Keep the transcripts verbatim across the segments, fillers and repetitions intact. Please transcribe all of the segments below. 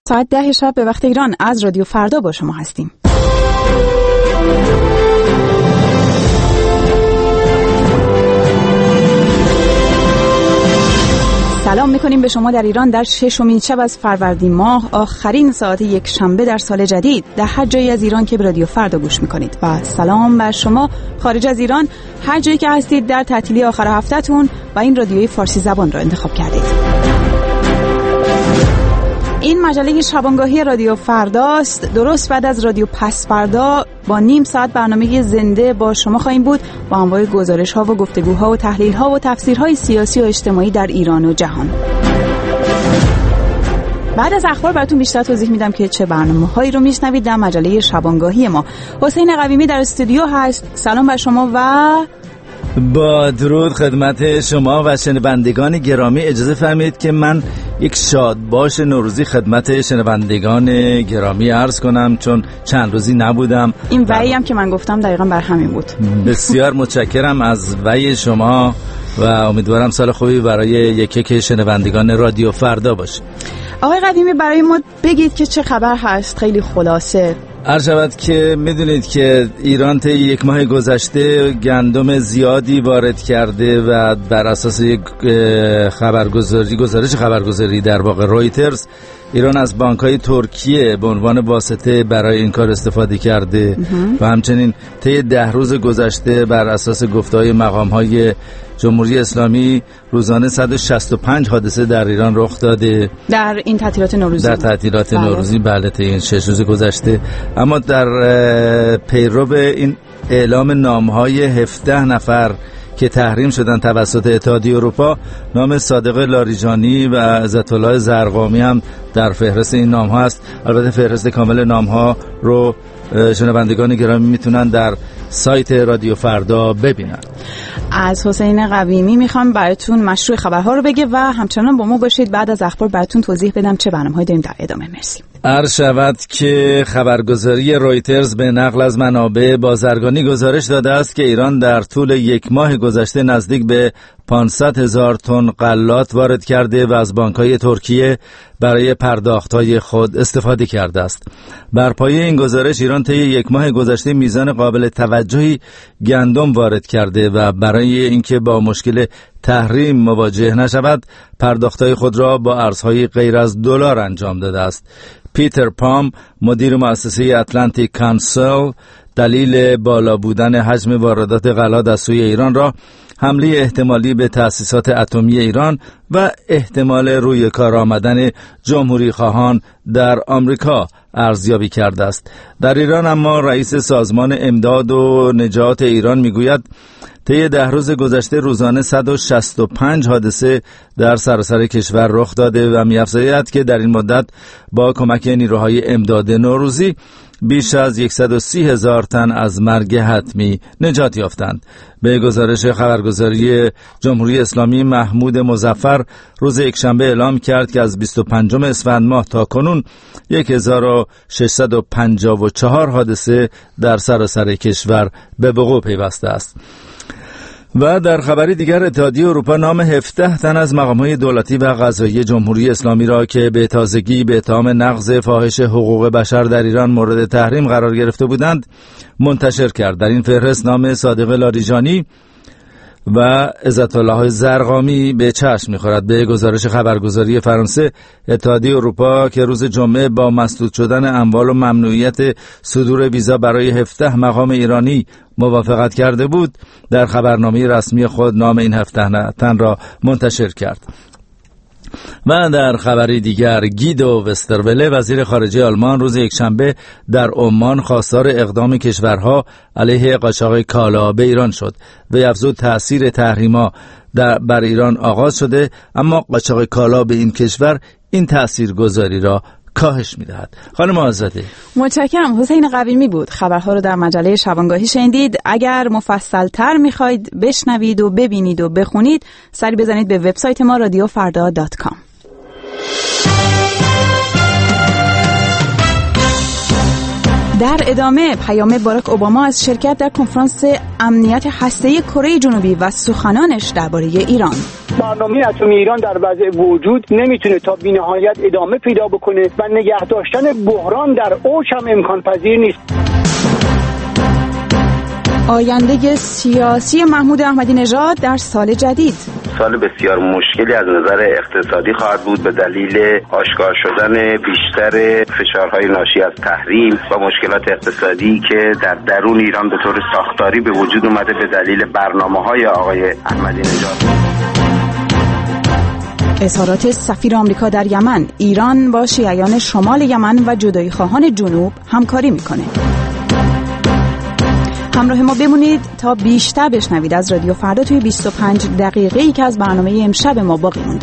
ساعت ده شب به وقت ایران از رادیو فردا با شما هستیم. سلام میکنیم به شما در ایران در ششمین شب از فروردین ماه، آخرین ساعت یک شنبه در سال جدید، در هر جایی از ایران که به رادیو فردا گوش میکنید. و سلام بر شما خارج از ایران، هر جایی که هستید در تعطیلی آخر هفته‌تون و این رادیوی فارسی زبان را انتخاب کردید. این مجله شبانگاهی رادیو فرداست. درست بعد از رادیو پس فردا با نیم ساعت برنامه زنده با شما خواهیم بود با انواع گزارش ها و گفتگوها و تحلیل ها و تفسیرهای سیاسی و اجتماعی در ایران و جهان. بعد از اخبار براتون بیشتر توضیح میدم که چه برنامه‌هایی رو میشنوید در مجله شبانگاهی ما. حسین قویمی در استودیو هست. سلام بر شما و با درود خدمت شما و شنوندگان گرامی. اجازه فرمایید که من یک شادباش نوروزی خدمت شنوندگان گرامی عرض کنم، چون چند روزی نبودم. این وعی هم که من گفتم دقیقاً بر همین بود. بسیار متشکرم از وعی شما و امیدوارم سال خوبی برای یک یک شنوندگان رادیو فردا باشه. آقای قویمی برای ما بگید که چه خبر هست، خیلی خلاصه. عرض شود که میدونید که ایران طی یک ماه گذشته گندم زیادی وارد کرده و بر اساس یک خبرگزاری گزارش خبرگزاری در واقع رویترز، ایران از بانک‌های ترکیه به عنوان واسطه برای این کار استفاده کرده و همچنین طی ده روز گذشته بر اساس گفته‌های مقام‌های جمهوری اسلامی روزانه صد و شصت و پنج حادثه در ایران رخ داده در این تعطیلات نوروزی. در تعطیلات بله. نوروزی بله طی این شش روز گذشته. اما در پیرو این اعلام نام‌های هفده نفر که تحریم شدن توسط اتحادیه اروپا، نام صادق لاریجانی و عزت‌الله زرقامی هم در فهرست این نام‌ها است. البته فهرست کامل نام‌ها رو شنوندگان گرامی میتونن در سایت رادیو فردا ببینن. از حسین قویمی میخوام براتون مشروع خبرها رو بگه و همچنان با ما باشید. بعد از اخبار براتون توضیح بدم چه برنامه‌هایی داریم در ادامه. مرسی. عرض شود که خبرگزاری رویترز به نقل از منابع بازرگانی گزارش داده است که ایران در طول یک ماه گذشته نزدیک به پانصد هزار تن غلات وارد کرده و از بانک‌های ترکیه برای پرداخت‌های خود استفاده کرده است. بر پایه این گزارش ایران طی یک ماه گذشته میزان قابل توجهی گندم وارد کرده و برای اینکه با مشکل تحریم مواجه نشود، پرداخت‌های خود را با ارزهای غیر از دلار انجام داده است. پیتر پام، مدیر مؤسسه اتلانتیک کانسل، دلیل بالا بودن حجم واردات غلات از سوی ایران را حمله احتمالی به تأسیسات اتمی ایران و احتمال روی کار آمدن جمهوری خواهان در آمریکا ارزیابی کرده است. در ایران اما رئیس سازمان امداد و نجات ایران میگوید طی ده روز گذشته روزانه صد و شصت و پنج حادثه در سراسر کشور رخ داده و می‌افزاید که در این مدت با کمک نیروهای امداد نوروزی بیش از صد و سی هزار تن از مرگ حتمی نجات یافتند. به گزارش خبرگزاری جمهوری اسلامی، محمود مظفر روز یکشنبه اعلام کرد که از بیست و پنجم اسفند ماه تا کنون هزار و ششصد و پنجاه و چهار حادثه در سراسر کشور به وقوع پیوسته است. و در خبری دیگر، اتحادیه اروپا نام هفده تن از مقام‌های دولتی و قضایی جمهوری اسلامی را که به تازگی به اتهام نقض فاحش حقوق بشر در ایران مورد تحریم قرار گرفته بودند منتشر کرد. در این فهرست نام صادق لاریجانی و عزت‌الله زرقامی به چشم می‌خورد. به گزارش خبرگزاری فرانسه، اتحادیه اروپا که روز جمعه با مسدود شدن اموال و ممنوعیت صدور ویزا برای هفده مقام ایرانی موافقت کرده بود، در خبرنامه رسمی خود نام این هفده تن را منتشر کرد. و در خبری دیگر، گیدو وستروله وزیر خارجه آلمان روز یکشنبه در عمان خواستار اقدام کشورها علیه قاچاق کالا به ایران شد و افزود تأثیر تحریم‌ها بر ایران آغاز شده، اما قاچاق کالا به این کشور این تاثیرگذاری را کاهش میدهد. خانم آزاده متشکرم. حسین قویمی بود. خبرها رو در مجله شبانگاهی شنیدید. اگر مفصل‌تر میخواید بشنوید و ببینید و بخونید، سری بزنید به وبسایت ما رادیو فردا دات کام. در ادامه پیام باراک اوباما از شرکت در کنفرانس امنیت هسته‌ای کره جنوبی و سخنانش درباره ایران. برنامه اتمی ایران در وضع وجود نمیتونه تا بی‌نهایت ادامه پیدا بکنه و نگه داشتن بحران در اوج هم امکان پذیر نیست. آینده سیاسی محمود احمدی نژاد در سال جدید. سال بسیار مشکلی از نظر اقتصادی خواهد بود به دلیل آشکار شدن بیشتر فشارهای ناشی از تحریم و مشکلات اقتصادی که در درون ایران به طور ساختاری به وجود اومده به دلیل برنامه‌های آقای احمدی نژاد. اظهارات سفیر آمریکا در یمن: ایران با شیعیان شمال یمن و جدایی خواهان جنوب همکاری میکنه. همراه ما بمونید تا بیشتر بشنوید از رادیو فردا توی بیست و پنج دقیقه‌ای که از برنامه امشب ما باقی مونده.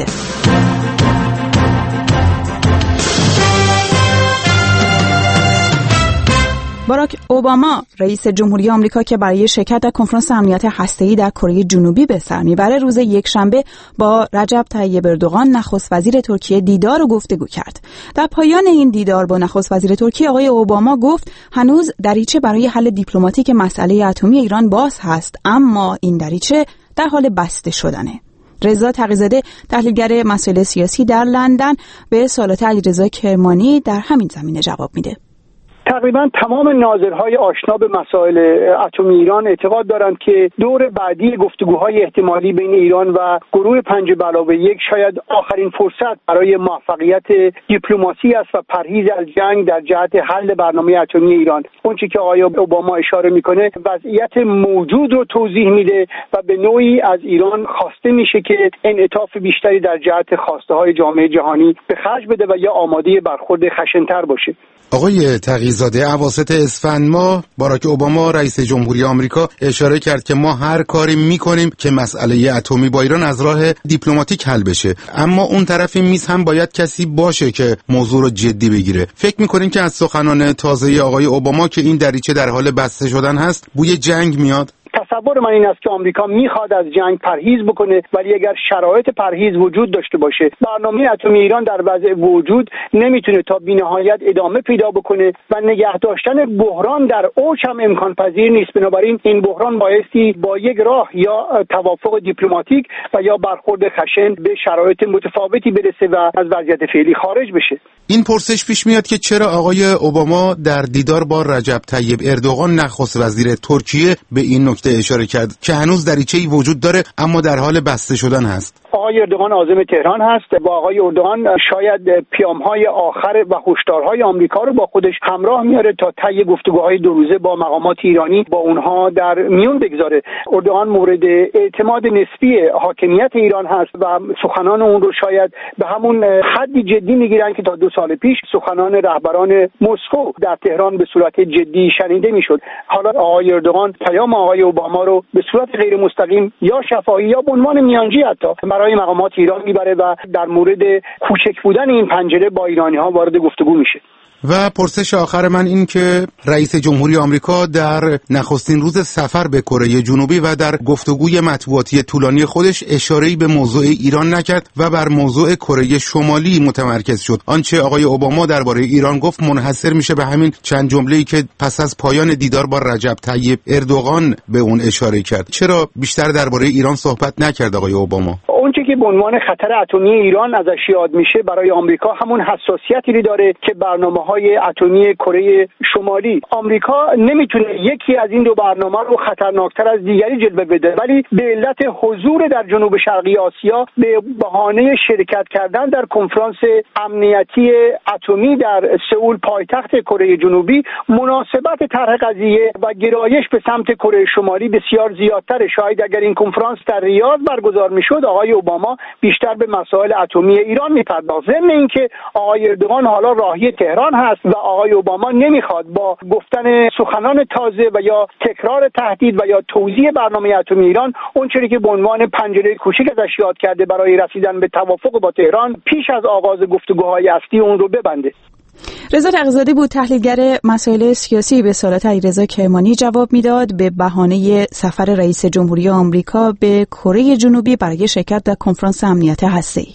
باراک اوباما رئیس جمهوری آمریکا که برای شرکت در کنفرانس امنیت هسته‌ای در کره جنوبی به سر میبره روز یکشنبه با رجب طیب اردوغان نخست وزیر ترکیه دیدار و گفتگو کرد. در پایان این دیدار با نخست وزیر ترکیه آقای اوباما گفت هنوز دریچه برای حل دیپلماتیک مسئله اتمی ایران باز هست، اما این دریچه در حال بسته شدنه. رضا تقی‌زاده تحلیلگر مسائل سیاسی در لندن به سوالات علیرضا کرمانی در همین زمینه جواب میده. تقریبا تمام ناظرهای آشنا به مسائل اتمی ایران اعتقاد دارند که دور بعدی گفتگوهای احتمالی بین ایران و گروه پنج به علاوه یک شاید آخرین فرصت برای موفقیت دیپلماسی است و پرهیز از جنگ در جهت حل برنامه اتمی ایران. اونچه که آقای اوباما اشاره میکنه وضعیت موجود رو توضیح میده و به نوعی از ایران خواسته میشه که انعطاف بیشتری در جهت خواسته های جامعه جهانی به خرج بده و یا آماده برخورد خشن‌تر باشه. آقای تقی‌زاده، اواسط اسفند ماه باراک اوباما رئیس جمهوری آمریکا اشاره کرد که ما هر کاری میکنیم که مسئله اتمی با ایران از راه دیپلماتیک حل بشه، اما اون طرف میز هم باید کسی باشه که موضوع رو جدی بگیره. فکر میکنین که از سخنان تازه آقای اوباما که این دریچه در حال بسته شدن هست بوی جنگ میاد؟ تصور من این است که آمریکا میخواد از جنگ پرهیز بکنه، ولی اگر شرایط پرهیز وجود داشته باشه برنامه اتمی ایران در وضع وجود نمیتونه تا بی‌نهایت ادامه پیدا بکنه و نگه داشتن بحران در اوج هم امکان پذیر نیست. بنابراین این بحران بایستی با یک راه یا توافق دیپلماتیک و یا برخورد خشن به شرایط متفاوتی برسه و از وضعیت فعلی خارج بشه. این پرسش پیش میاد که چرا آقای اوباما در دیدار با رجب طیب اردوغان نخست وزیر ترکیه به این نکته اشاره کرد که هنوز دریچه‌ای وجود داره اما در حال بسته شدن هست. آقای اردوغان عازم تهران هست. با آقای اردوغان شاید پیام‌های آخر و هشدارهای آمریکا رو با خودش همراه میاره تا طی گفتگوهای دو روزه با مقامات ایرانی با اونها در میون بگذاره. اردوغان مورد اعتماد نسبی حاکمیت ایران هست و سخنان اون رو شاید به همون حدی جدی میگیرن که تا دو سال پیش سخنان رهبران مسکو در تهران به صورت جدی شنیده میشد. حالا آقای اردوغان پیام آقای اوباما رو به صورت غیر مستقیم یا شفاهی یا به عنوان میانجی حتی برای مقامات ایران میبره و در مورد کوچک بودن این پنجره با ایرانی ها وارد گفتگو میشه. و پرسش آخر من این که رئیس جمهوری آمریکا در نخستین روز سفر به کره جنوبی و در گفتگوی مطبوعاتی طولانی خودش اشاره‌ای به موضوع ایران نکرد و بر موضوع کره شمالی متمرکز شد. آنچه آقای اوباما درباره ایران گفت منحصر میشه به همین چند جمله‌ای که پس از پایان دیدار با رجب طیب اردوغان به اون اشاره کرد. چرا بیشتر درباره ایران صحبت نکرد آقای اوباما؟ اونچه که به عنوان خطر اتمی ایران ازش یاد میشه برای آمریکا همون حساسیتی داره که برنامه‌های اتمی کره شمالی. آمریکا نمیتونه یکی از این دو برنامه رو خطرناکتر از دیگری جلوه بده، ولی به علت حضور در جنوب شرقی آسیا به بهانه شرکت کردن در کنفرانس امنیتی اتمی در سئول پایتخت کره جنوبی مناسبت طرح قضیه و گرایش به سمت کره شمالی بسیار زیادتره. شاید اگر این کنفرانس در ریاض برگزار میشد آقای اوباما بیشتر به مسائل اتمی ایران میپرداخت. ضمن اینکه آقای اردوغان حالا راهی تهران هست و آقای اوباما نمیخواد با گفتن سخنان تازه و یا تکرار تهدید و یا توضیح برنامه اتمی ایران اونچوری که به عنوان پنجره کوچک ازش یاد کرده برای رسیدن به توافق با تهران پیش از آغاز گفتگوهای اصلی اون رو ببنده. رضا تقی‌زاده بود تحلیلگر مسائل سیاسی به سوالات علیرضا کرمانی جواب میداد به بهانه سفر رئیس جمهوری آمریکا به کره جنوبی برای شرکت در کنفرانس امنیت هسته‌ای.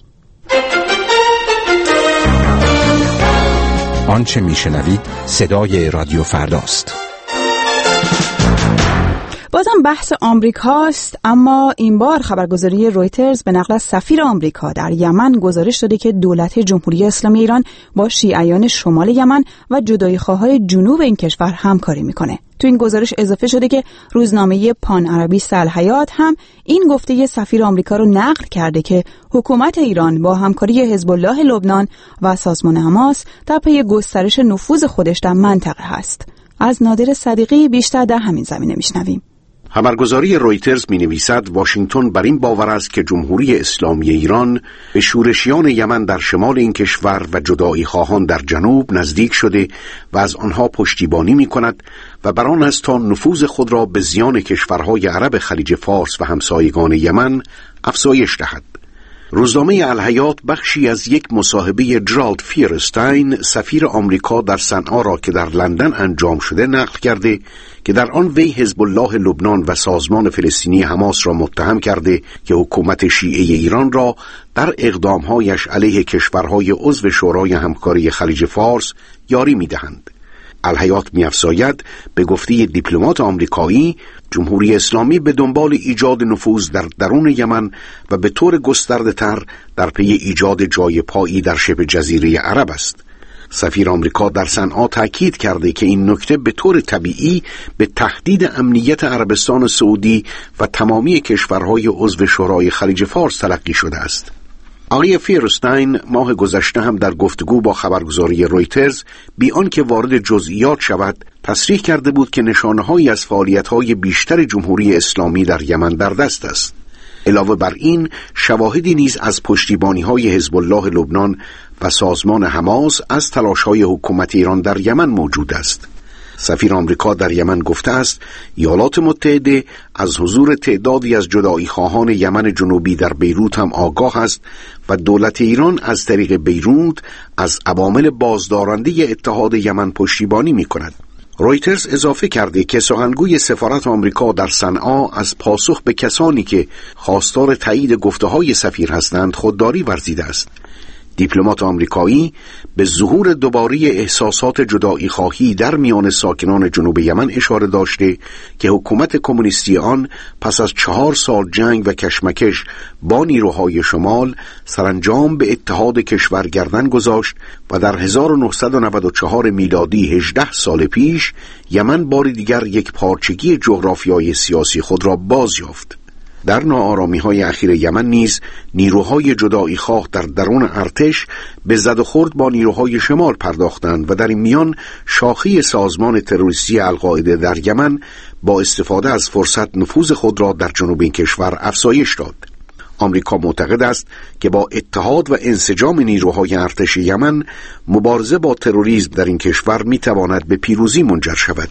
آنچه میشنوید صدای رادیو فرداست. بازم بحث آمریکاست، اما این بار خبرگزاری رویترز به نقل از سفیر آمریکا در یمن گزارش داده که دولت جمهوری اسلامی ایران با شیعیان شمال یمن و جداییخواهای جنوب این کشور همکاری میکنه. تو این گزارش اضافه شده که روزنامه پان عربیست الحیات هم این گفته سفیر آمریکا رو نقل کرده که حکومت ایران با همکاری حزب الله لبنان و سازمان حماس در پی گسترش نفوذ خودش در منطقه هست. از نادر صدیقی بیشتر در همین زمینه میشنویم. خبرگزاری رویترز می نویسد واشنگتن بر این باور است که جمهوری اسلامی ایران به شورشیان یمن در شمال این کشور و جدایی خواهان در جنوب نزدیک شده و از آنها پشتیبانی می کند و بر آن است تا نفوذ خود را به زیان کشورهای عرب خلیج فارس و همسایگان یمن افزایش دهد. روزنامه الحیات بخشی از یک مصاحبه جرالد فیرستاین سفیر آمریکا در صنعا را که در لندن انجام شده نقل کرده که در آن وی حزب الله لبنان و سازمان فلسطینی حماس را متهم کرده که حکومت شیعه ایران را در اقدامهایش علیه کشورهای عضو شورای همکاری خلیج فارس یاری می‌دهند. الحیات می‌افزاید به گفته دیپلمات آمریکایی جمهوری اسلامی به دنبال ایجاد نفوذ در درون یمن و به طور گسترده‌تر در پی ایجاد جای پایی در شبه جزیره عرب است. سفیر آمریکا در صنعا تاکید کرده که این نکته به طور طبیعی به تهدید امنیت عربستان سعودی و تمامی کشورهای عضو شورای خلیج فارس تلقی شده است. آقای فیرستاین ماه گذشته هم در گفتگو با خبرگزاری رویترز بی آنکه وارد جزئیات شود تصریح کرده بود که نشانه‌هایی از فعالیت‌های بیشتر جمهوری اسلامی در یمن در دست است. علاوه بر این شواهدی نیز از پشتیبانی‌های حزب الله لبنان و سازمان حماس از تلاش‌های حکومت ایران در یمن موجود است. سفیر آمریکا در یمن گفته است ایالات متحده از حضور تعدادی از جدایی خواهان یمن جنوبی در بیروت هم آگاه است و دولت ایران از طریق بیروت از عوامل بازدارنده اتحاد یمن پشتیبانی می کند. رویترز اضافه کرده که سخنگوی سفارت آمریکا در صنعا از پاسخ به کسانی که خواستار تایید گفته‌های سفیر هستند خودداری ورزیده است. دیپلمات آمریکایی به ظهور دوباره احساسات جدایی خواهی در میان ساکنان جنوب یمن اشاره داشته که حکومت کمونیستی آن پس از چهار سال جنگ و کشمکش با نیروهای شمال سرانجام به اتحاد کشور گردن گذاشت و در هزار و نهصد و نود و چهار میلادی هجده سال پیش یمن بار دیگر یک پارچگی جغرافیایی سیاسی خود را باز یافت. در ناآرامی‌های اخیر یمن نیز نیروهای جدایی خواه در درون ارتش به زد و خورد با نیروهای شمال پرداختند و در این میان شاخه سازمان تروریستی القاعده در یمن با استفاده از فرصت نفوذ خود را در جنوب این کشور افزایش داد. آمریکا معتقد است که با اتحاد و انسجام نیروهای ارتش یمن مبارزه با تروریسم در این کشور می‌تواند به پیروزی منجر شود.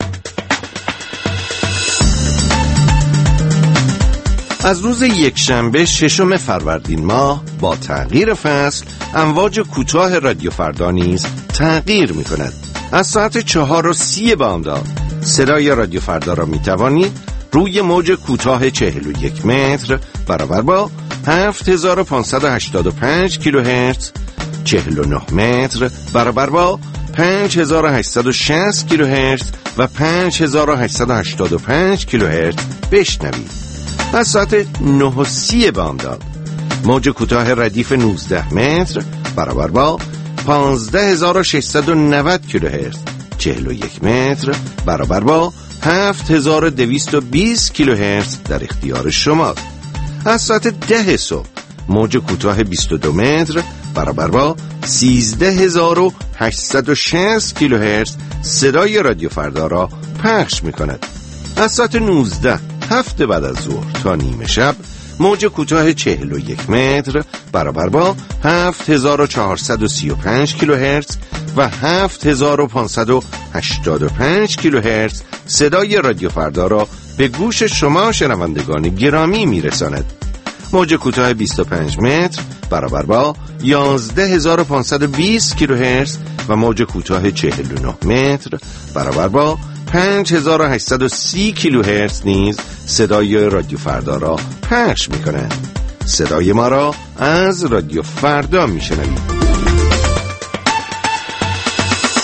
از روز یکشنبه ششم فروردین ماه با تغییر فصل امواج کوتاه رادیو فردا نیز تغییر می کند. از ساعت چهار و سی بامداد صدای رادیو فردا را می توانید روی موج کوتاه چهل و یک متر برابر با هفت هزار و پانصد و هشتاد و پنج کیلوهرتز، چهل و نه متر برابر با پنج هزار و هشتصد و شصت کیلوهرتز و پنج هزار و هشتصد و هشتاد و پنج کیلوهرتز بشنوید. از ساعت نه و سی بامداد موج کوتاه ردیف نوزده متر برابر با پانزده هزار و ششصد و نود کیلوهرتز، چهل و یک متر برابر با هفت هزار و دویست و بیست کیلوهرتز در اختیار شما. از ساعت ده صبح موج کوتاه بیست و دو متر برابر با سیزده هزار و هشتصد و شصت کیلوهرتز صدای رادیو فردا را پخش می کند. از ساعت نوزده هفته بعد از ظهر تا نیمه شب موج کوتاه چهل و یک متر برابر با هفت هزار و چهارصد و سی و پنج کیلوهرتز و هفت هزار و پانصد و هشتاد و پنج کیلوهرتز صدای رادیو فردا را به گوش شما شنوندگان گرامی میرساند. موج کوتاه بیست و پنج متر برابر با یازده هزار و پانصد و بیست کیلوهرتز و موج کوتاه چهل و نه متر برابر با پنج هزار و هشتصد و سی کیلوهرتز نیز صدای رادیو فردا را پخش می‌کنند. صدای ما را از رادیو فردا می‌شنوید.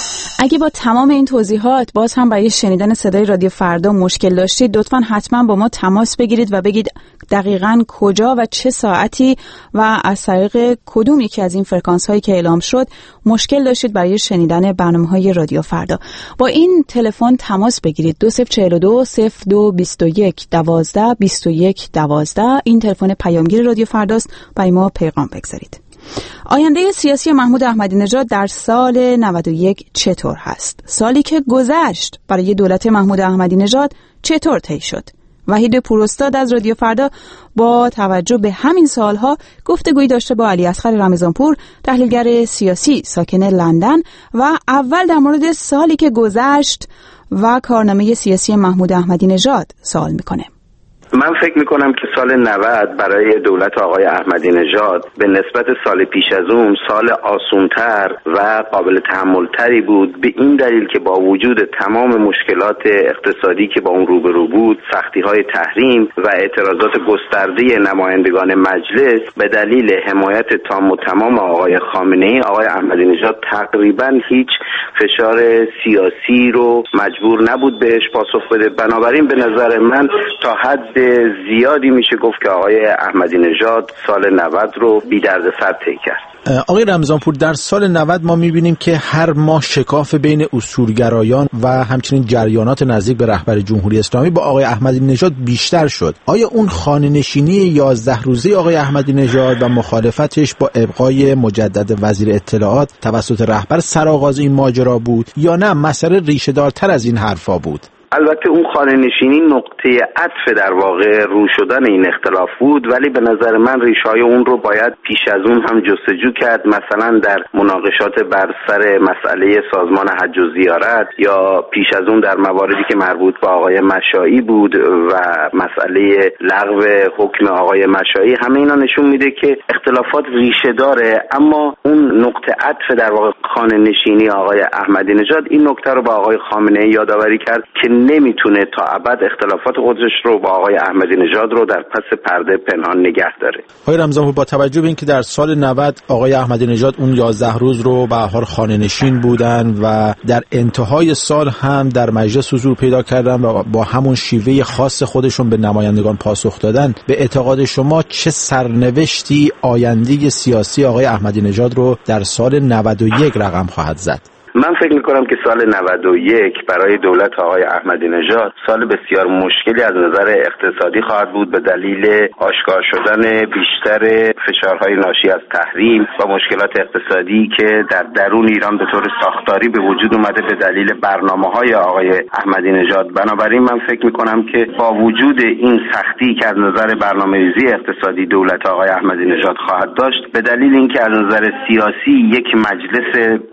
اگه با تمام این توضیحات باز هم برای شنیدن صدای رادیو فردا مشکل داشتید، لطفاً حتما با ما تماس بگیرید و بگید دقیقاً کجا و چه ساعتی و از طریق کدوم یکی از این فرکانس هایی که اعلام شد مشکل داشتید برای شنیدن برنامه های رادیو فردا. با این تلفن تماس بگیرید دو صفر چهل و دو صفر دو بیست و یک دوازده بیست و یک دوازده. این تلفن پیامگیر رادیو فرداست، برای ما پیغام بگذارید. آینده سیاسی محمود احمدی نژاد در سال نود و یک چطور هست؟ سالی که گذشت برای دولت محمود احمدی نژاد چطور طی شد؟ وحید پوراستاد از رادیو فردا با توجه به همین سالها گفتگویی داشته با علی اصغر رمضانپور، تحلیلگر سیاسی ساکن لندن، و اول در مورد سالی که گذشت و کارنامه سیاسی محمود احمدی نژاد سوال میکنه. من فکر میکنم که سال نود برای دولت آقای احمدی نژاد به نسبت سال پیش از اون سال آسونتر و قابل تحملتری بود، به این دلیل که با وجود تمام مشکلات اقتصادی که با اون روبرو بود، سختی های تحریم و اعتراضات گسترده نمایندگان مجلس، به دلیل حمایت تام و تمام آقای خامنه ای، آقای احمدی نژاد تقریبا هیچ فشار سیاسی رو مجبور نبود بهش پاسخ بده. بنابراین به نظر من تا حد زیادی میشه گفت که آقای احمدی نژاد سال نود رو بی دردسر طی کرد. آقای رمضانپور، در سال نود ما میبینیم که هر ماه شکاف بین اصولگرایان و همچنین جریانات نزدیک به رهبر جمهوری اسلامی با آقای احمدی نژاد بیشتر شد. آیا اون خانه‌نشینی یازده روزه آقای احمدی نژاد و مخالفتش با ابقای مجدد وزیر اطلاعات توسط رهبر سرآغاز این ماجرا بود یا نه مسئله ریشه دارتر از این حرفا بود؟ البته اون خانه‌نشینی نقطه عطف در واقع رو شدن این اختلاف بود، ولی به نظر من ریشه‌های اون رو باید پیش از اون هم جستجو کرد، مثلا در مناقشات بر سر مسئله سازمان حج و زیارت، یا پیش از اون در مواردی که مربوط به آقای مشائی بود و مسئله لغو حکم آقای مشائی. همه اینا نشون میده که اختلافات ریشه داره، اما اون نقطه عطف در واقع خانه‌نشینی آقای احمدی نژاد این نکته رو با آقای خامنه ای یادآوری کرد که نمیتونه تا ابد اختلافات خودش رو با آقای احمدی نژاد رو در پس پرده پنهان نگه داره. آقای رمضانپور، با توجه به اینکه در سال نود آقای احمدی نژاد اون یازده روز رو به هر حال خانه‌نشین بودن و در انتهای سال هم در مجلس حضور پیدا کردن و با همون شیوه خاص خودشون به نمایندگان پاسخ دادن، به اعتقاد شما چه سرنوشتی آینده سیاسی آقای احمدی نژاد رو در سال نود و یک رقم خواهد زد؟ من فکر میکنم که سال نود و یک برای دولت آقای احمدی نژاد سال بسیار مشکلی از نظر اقتصادی خواهد بود، به دلیل آشکار شدن بیشتر فشارهای ناشی از تحریم و مشکلات اقتصادی که در درون ایران به طور ساختاری به وجود اومده به دلیل برنامه‌های آقای احمدی نژاد. بنابراین من فکر میکنم که با وجود این سختی که از نظر برنامه‌ریزی اقتصادی دولت آقای احمدی نژاد خواهد داشت، به دلیل اینکه از نظر سیاسی یک مجلس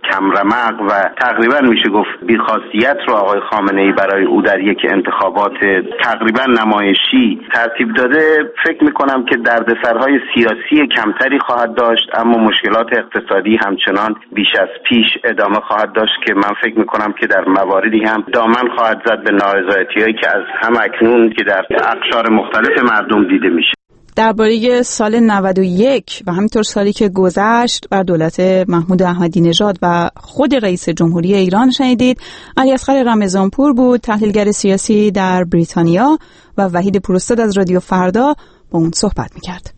کمرمق و و تقریبا میشه گفت بی‌خاصیت رو آقای خامنه ای برای او در یک انتخابات تقریبا نمایشی ترتیب داده، فکر میکنم که دردسرهای سیاسی کمتری خواهد داشت، اما مشکلات اقتصادی همچنان بیش از پیش ادامه خواهد داشت که من فکر میکنم که در مواردی هم دامن خواهد زد به نارضایتی‌هایی که از هم اکنون که در اقشار مختلف مردم دیده میشه. درباره سال نود و یک و همینطور سالی که گذشت بر دولت محمود احمدی نژاد و خود رئیس جمهوری ایران شنیدید. علی اصغر رمضانپور بود، تحلیلگر سیاسی در بریتانیا، و وحید پوراستاد از رادیو فردا با اون صحبت میکرد.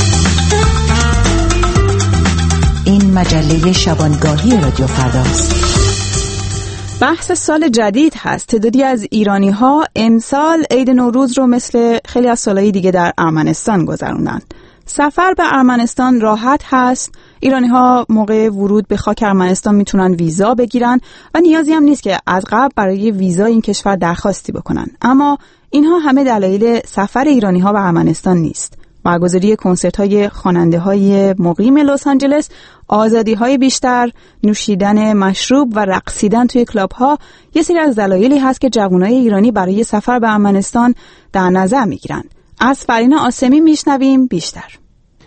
این مجله شبانگاهی رادیو فرداست. بحث سال جدید هست. تعدادی از ایرانی ها امسال عید نوروز رو مثل خیلی از سالهای دیگه در ارمنستان گذروندن. سفر به ارمنستان راحت هست. ایرانی ها موقع ورود به خاک ارمنستان میتونن ویزا بگیرن و نیازی هم نیست که از قبل برای ویزا این کشور درخواستی بکنن. اما اینها همه دلایل سفر ایرانی ها به ارمنستان نیست. برگزاری کنسرت‌های خواننده‌های مقیم لس آنجلس، آزادی‌های بیشتر، نوشیدن مشروب و رقصیدن توی کلاب‌ها یه سری از دلایلی هست که جوانای ایرانی برای سفر به ارمنستان در نظر می‌گیرن. از فرینا آسمی میشنویم بیشتر.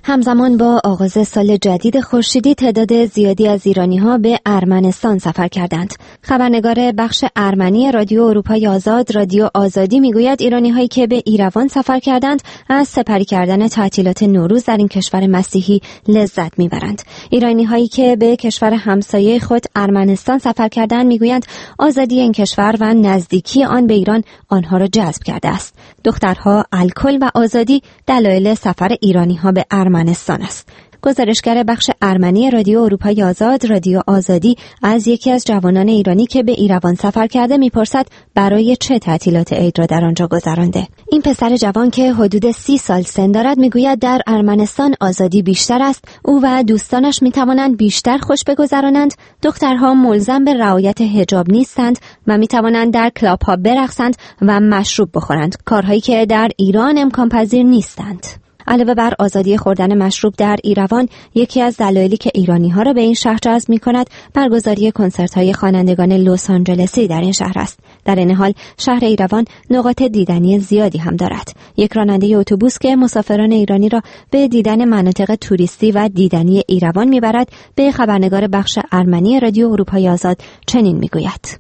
همزمان با آغاز سال جدید خورشیدی تعداد زیادی از ایرانی‌ها به ارمنستان سفر کردند. خبرنگار بخش ارمنی رادیو اروپای آزاد رادیو آزادی میگوید ایرانی‌هایی که به ایروان سفر کردند از سپری کردن تعطیلات نوروز در این کشور مسیحی لذت میبرند. ایرانی‌هایی که به کشور همسایه خود ارمنستان سفر کردند میگویند آزادی این کشور و نزدیکی آن به ایران آنها را جذب کرده است. دخترها، الکل و آزادی دلایل سفر ایرانی‌ها به ارمنستان است. گزارشگر بخش ارمنی رادیو اروپای آزاد رادیو آزادی از یکی از جوانان ایرانی که به ایروان سفر کرده میپرسد برای چه تعطیلات عید را در آنجا گذرانده. این پسر جوان که حدود سی سال سن دارد میگوید در ارمنستان آزادی بیشتر است. او و دوستانش میتوانند بیشتر خوش بگذرانند. دخترها ملزم به رعایت حجاب نیستند و میتوانند در کلاب ها برقصند و مشروب بخورند، کارهایی که در ایران امکان پذیر نیستند. علاوه بر آزادی خوردن مشروب در ایروان، یکی از دلایلی که ایرانی‌ها را به این شهر جذب می‌کند برگزاری کنسرت‌های خوانندگان لس آنجلسی در این شهر است. در این حال شهر ایروان نقاط دیدنی زیادی هم دارد. یک راننده اتوبوس که مسافران ایرانی را به دیدن مناطق توریستی و دیدنی ایروان می‌برد به خبرنگار بخش ارمنی رادیو اروپای آزاد چنین می‌گوید: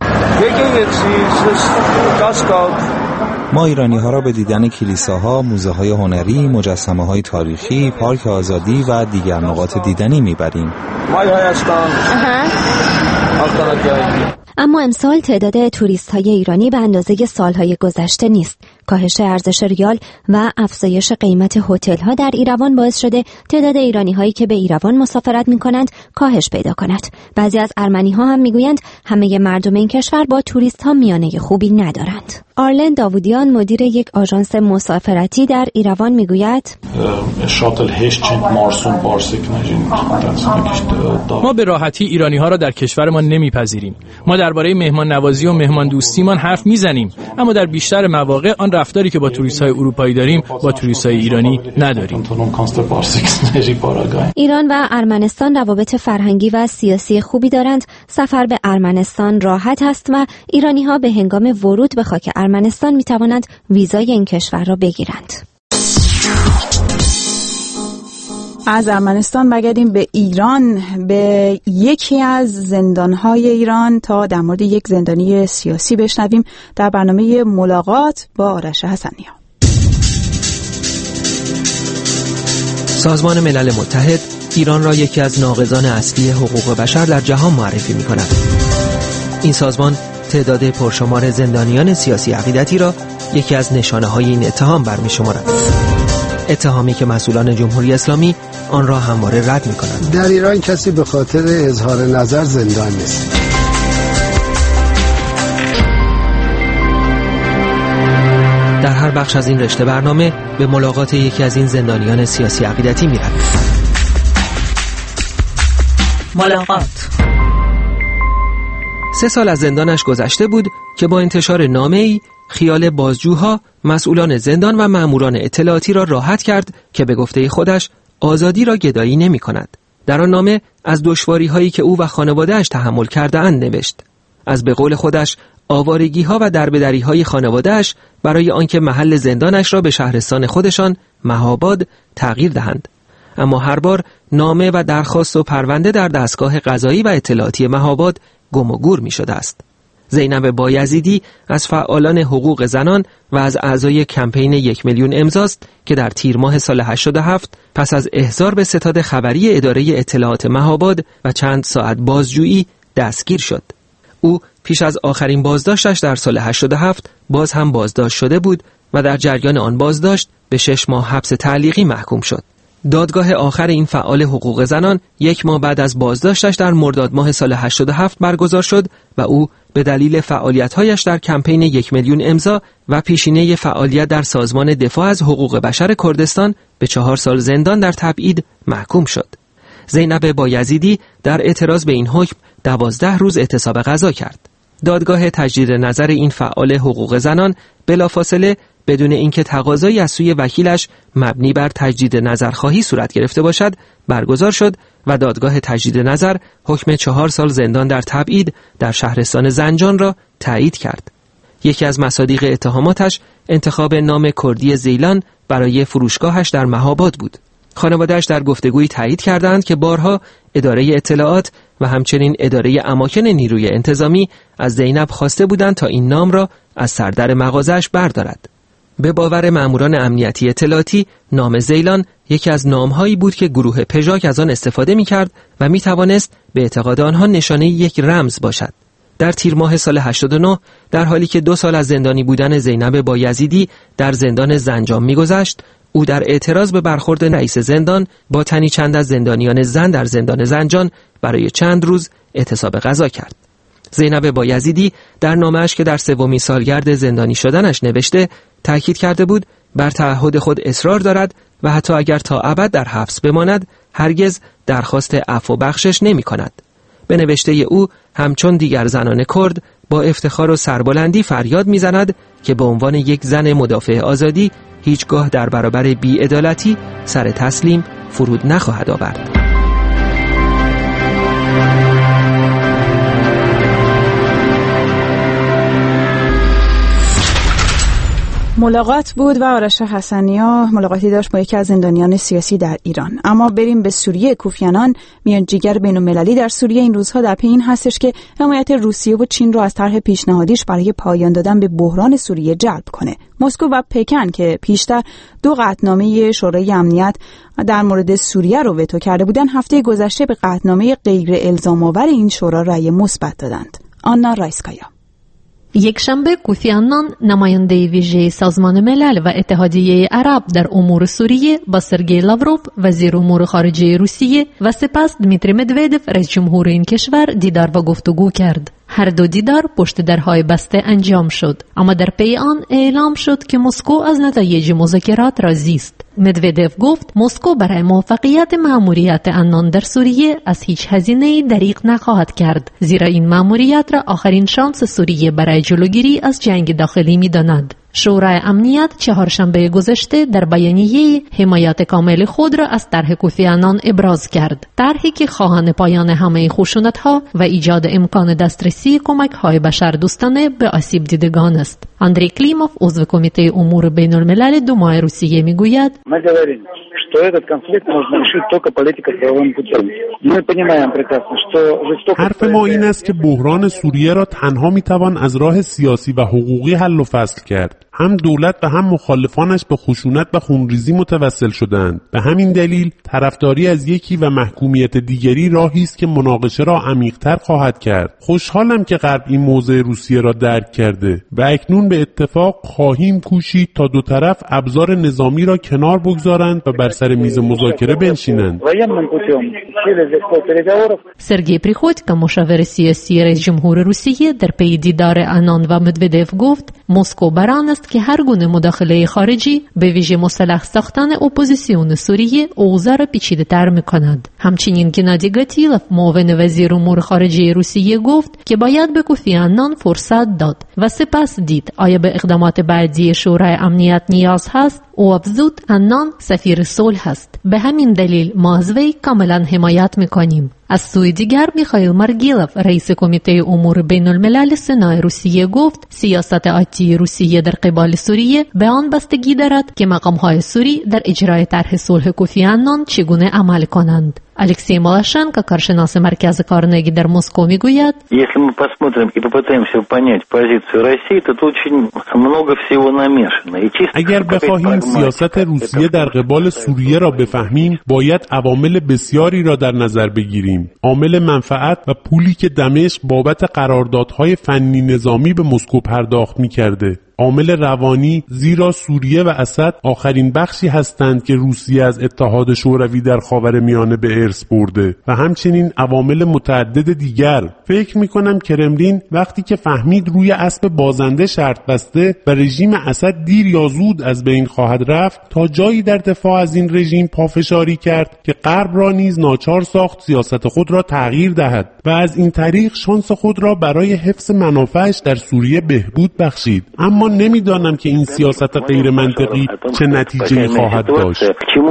ما ایرانی ها را به دیدن کلیساها، موزه های هنری، مجسمه های تاریخی، پارک آزادی و دیگر نقاط دیدنی میبریم. اما امسال تعداد توریست های ایرانی به اندازه سالهای گذشته نیست. کاهش ارزش ریال و افزایش قیمت هتل ها در ایروان باعث شده تعداد ایرانی هایی که به ایروان مسافرت می کنند کاهش پیدا کند. بعضی از ارمنی ها هم می گویند همه مردم این کشور با توریست ها میانه خوبی ندارند. آرلن داوودیان مدیر یک آژانس مسافرتی در ایروان می گوید: ما به راحتی ایرانی ها را در کشورمان نمیپذیریم. ما درباره مهمان نوازی و مهمان دوستیمان حرف میزنیم، اما در بیشتر مواقع آن رفتاری که با توریست‌های اروپایی داریم با توریست‌های ایرانی نداریم. ایران و ارمنستان روابط فرهنگی و سیاسی خوبی دارند. سفر به ارمنستان راحت است و ایرانی‌ها به هنگام ورود به خاک ارمنستان می‌توانند ویزای این کشور را بگیرند. از ارمنستان بگردیم به ایران، به یکی از زندان‌های ایران تا در مورد یک زندانی سیاسی بشنویم در برنامه ملاقات با آرش حسنی. سازمان ملل متحد ایران را یکی از ناقضان اصلی حقوق بشر در جهان معرفی می‌کند. این سازمان تعداد پرشمار زندانیان سیاسی عقیدتی را یکی از نشانه‌های این اتهام برمی‌شمارد. اتهامی که مسئولان جمهوری اسلامی آن را همواره رد می‌کنند. در ایران کسی به خاطر اظهار نظر زندان نیست. در هر بخش از این رشته برنامه به ملاقات یکی از این زندانیان سیاسی عقیدتی می‌رویم. ملاقات. سه سال از زندانش گذشته بود که با انتشار نامه‌ای خیال بازجوها، مسئولان زندان و مأموران اطلاعاتی را راحت کرد که به گفته خودش آزادی را گدایی نمی کند. در آن نامه از دشواری هایی که او و خانواده‌اش تحمل کرده اند نوشت. از به قول خودش آوارگی ها و دربدری های خانواده‌اش برای آنکه محل زندانش را به شهرستان خودشان مهاباد تغییر دهند. اما هر بار نامه و درخواست و پرونده در دستگاه قضایی و اطلاعاتی مهاباد گم و گور می شده است. زینب بایزیدی از فعالان حقوق زنان و از اعضای کمپین یک میلیون امضاست که در تیر ماه سال هشتاد و هفت پس از احضار به ستاد خبری اداره اطلاعات مهاباد و چند ساعت بازجویی دستگیر شد. او پیش از آخرین بازداشتش در سال هشتاد و هفت باز هم بازداشت شده بود و در جریان آن بازداشت به شش ماه حبس تعلیقی محکوم شد. دادگاه آخر این فعال حقوق زنان یک ماه بعد از بازداشتش در مرداد ماه سال هشتاد و هفت برگزار شد و او به دلیل فعالیت‌هایش در کمپین یک میلیون امضا و پیشینه فعالیت در سازمان دفاع از حقوق بشر کردستان به چهار سال زندان در تبعید محکوم شد. زینب بایزیدی در اعتراض به این حکم دوازده روز اعتصاب غذا کرد. دادگاه تجدید نظر این فعال حقوق زنان بلافاصله بدون اینکه تقاضایی از سوی وکیلش مبنی بر تجدید نظرخواهی صورت گرفته باشد برگزار شد و دادگاه تجدید نظر حکم چهار سال زندان در تبعید در شهرستان زنجان را تایید کرد. یکی از مصادیق اتهاماتش انتخاب نام کردی زیلان برای فروشگاهش در مهاباد بود. خانواده‌اش در گفتگویی تایید کردند که بارها اداره اطلاعات و همچنین اداره اماکن نیروی انتظامی از زینب خواسته بودند تا این نام را از سردر مغازه‌اش بردارد. به باور ماموران امنیتی اطلاعاتی، نام زیلان یکی از نام‌هایی بود که گروه پژاک از آن استفاده می‌کرد و می‌توانست به اعتقاد آنها نشانه یک رمز باشد. در تیر ماه سال هشتاد و نه در حالی که دو سال از زندانی بودن زینب بایزیدی در زندان زنجان می‌گذشت، او در اعتراض به برخورد رئیس زندان با تنی چند از زندانیان زن در زندان زنجان برای چند روز اعتصاب غذا کرد. زینب بایزیدی در نامه‌اش که در سومین سالگرد زندانی شدنش نوشته، تأکید کرده بود بر تعهد خود اصرار دارد و حتی اگر تا ابد در حبس بماند هرگز درخواست عفو و بخشش نمی کند. به نوشته او همچون دیگر زنان کرد با افتخار و سربلندی فریاد می زند که به عنوان یک زن مدافع آزادی هیچگاه در برابر بی‌عدالتی سر تسلیم فرود نخواهد آورد. ملاقات بود و آرش حسنیا ملاقاتی داشت با یکی از زندانیان سیاسی در ایران. اما بریم به سوریه. کوفی عنان میانجیگر بین‌المللی در سوریه این روزها در پی این هستش که حمایت روسیه و چین را از طرح پیشنهادیش برای پایان دادن به بحران سوریه جلب کنه. مسکو و پکن که پیشتر دو قطعنامه شورای امنیت در مورد سوریه رو وتو کرده بودن، هفته گذشته به قطعنامه غیر الزام‌آور این شورا رأی مثبت دادند. آنا رایسکایا. یک شنبه کوفی عنان نماینده ویژه سازمان ملل و اتحادیه عرب در امور سوریه با سرگئی لاوروف وزیر امور خارجه روسیه و سپس دمیتری مدودف رئیس جمهور این کشور دیدار و گفتگو کرد. هر دو دیدار پشت درهای بسته انجام شد، اما در پی آن اعلام شد که مسکو از نتایج مذاکرات راضی است. مدودف گفت مسکو برای موفقیت مأموریت عنان در سوریه از هیچ هزینه‌ای دریغ نخواهد کرد، زیرا این مأموریت را آخرین شانس سوریه برای جلوگیری از جنگ داخلی می‌داند. شورای امنیت چهارشنبه گذشته در بیانیه حمایت کامل خود را از طرح کوفی عنان ابراز کرد. طرحی که خواهان پایان همه خشونت‌ها و ایجاد امکان دسترسی کمک‌های بشردوستانه به آسیب دیدگان است. اندری کلیموف عضو کمیته امور بین‌الملل دومای روسیه میگوید: حرف ما این است که بحران سوریه را تنها میتوان از راه سیاسی و حقوقی حل و فصل کرد. هم دولت و هم مخالفانش به خشونت و خونریزی متوسل شدند. به همین دلیل طرفداری از یکی و محکومیت دیگری راهی است که مناقشه را عمیق‌تر خواهد کرد. خوشحالم که غرب این موضع روسیه را درک کرده و اکنون به اتفاق خواهیم کوشید تا دو طرف ابزار نظامی را کنار بگذارند و بر سر میز مذاکره بنشینند. سرگئی پریخوتکا مشاور سیاسی رئیس جمهور روسیه در پی دیدار عنان و مدودف گفت مسکو بران است که هر گونه مداخله خارجی به ویژه مصلح ساختن اپوزیسیون سوریه اوضاع را پیچیده‌تر می‌کند. همچنین گنادی گاتیلوف معاون وزیر امور خارجه روسیه گفت که باید به کوفی عنان فرصت داد و سپس دید آیا به اقدامات بعدی شورای امنیت نیاز هست. او افزود عنان سفیر صلح است. به همین دلیل ما از وی کاملا حمایت می‌کنیم. از سوی دیگر میخائیل مارگیلوف رئیس کمیته امور بین الملل سنای روسیه گفت سیاست آتی روسیه در قبال سوریه به آن بستگی دارد که مقام‌های سوری در اجرای طرح صلح کوفی عنان چگونه عمل کنند. الکسی مالاشенکو کارشناس مرکز کارنگی در مسکو میگوید: Если мы посмотрим и попытаемся понять позицию России, то тут очень много всего намешано. اگر بخواهیم سیاست روسیه در قبال سوریه را بفهمیم، باید عوامل بسیاری را در نظر بگیریم. عامل منفعت و پولی که دمشق بابت قراردادهای فنی نظامی به مسکو پرداخت می‌کرده. عامل روانی، زیرا سوریه و اسد آخرین بخشی هستند که روسیه از اتحاد شوروی در خاورمیانه به ارث برده و همچنین عوامل متعدد دیگر. فکر میکنم کرملین وقتی که فهمید روی اسب بازنده شرط بسته و رژیم اسد دیر یا زود از بین خواهد رفت، تا جایی در دفاع از این رژیم پافشاری کرد که غرب را نیز ناچار ساخت سیاست خود را تغییر دهد و از این طریق شانس خود را برای حفظ منافعش در سوریه بهبود بخشید. اما اما نمیدانم که این سیاست غیر منطقی چه نتیجه‌ای خواهد داشت.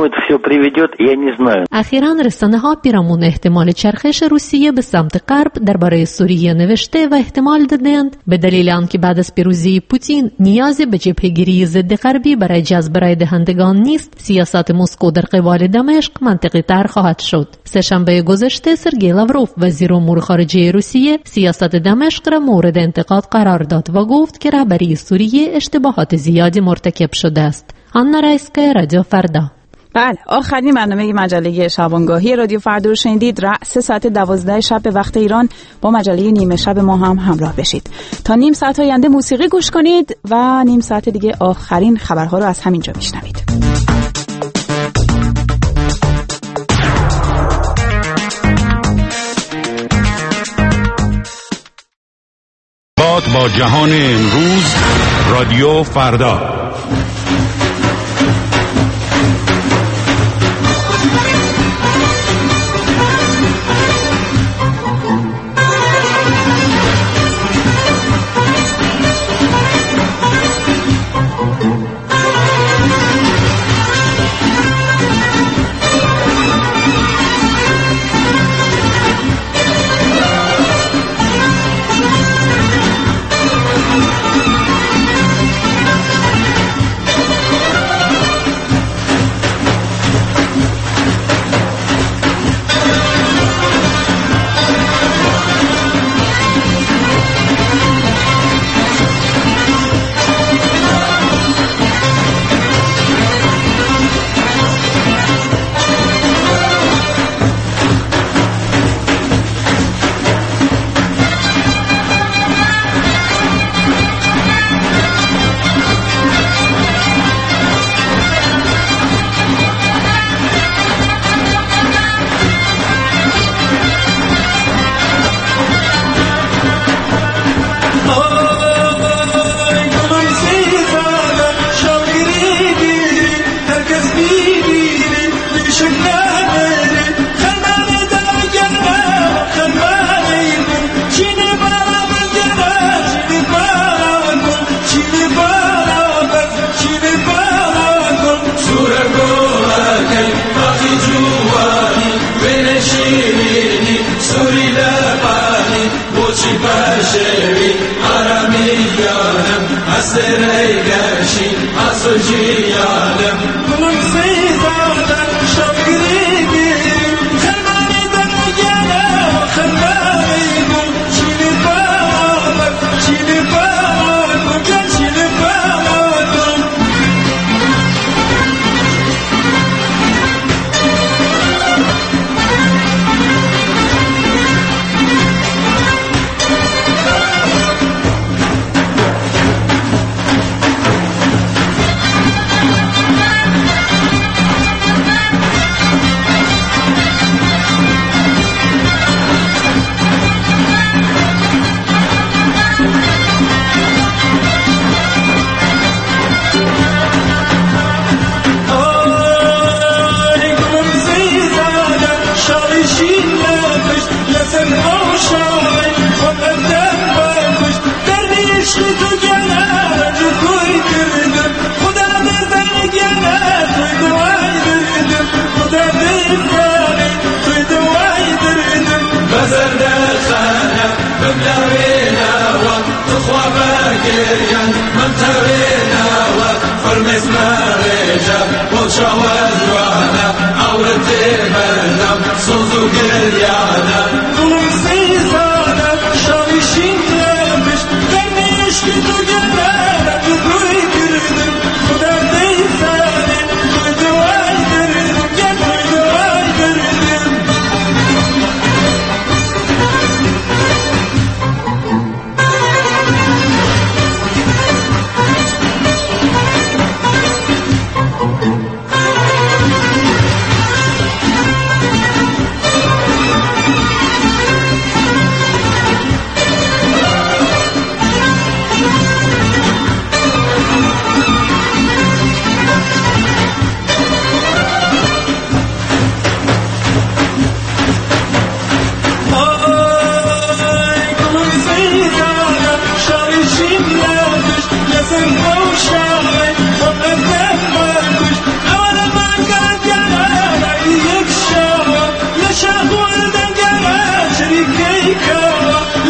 اخیراً رسانه‌ها پیرامون احتمال چرخش روسیه به سمت غرب درباره سوریه نوشته و احتمال دادند به دلیل آنکه بعد از پیروزی پوتین نیازی به جبهه‌گیری ضد غربی برای جذب رای دهندگان نیست، سیاست مسکو در قبال دمشق منطقی تر خواهد شد. سه‌شنبه گذشته سرگئی لاوروف وزیر امور خارجه روسیه سیاست دمشق را مورد انتقاد قرار داد و گفت که رهبری سوریه اشتباهات زیادی مرتکب شده است. آنا رایسکا، رادیو فردا. بله، آخرین برنامه مجله شبانگاهی رادیو فردا رو شنیدید. رأس ساعت دوازده شب به وقت ایران با مجله نیمه شب ما هم همراه بشید. تا نیم ساعت آینده موسیقی گوش کنید و نیم ساعت دیگه آخرین خبرها رو از همینجا میشنوید. باد با جهان امروز، رادیو فردا.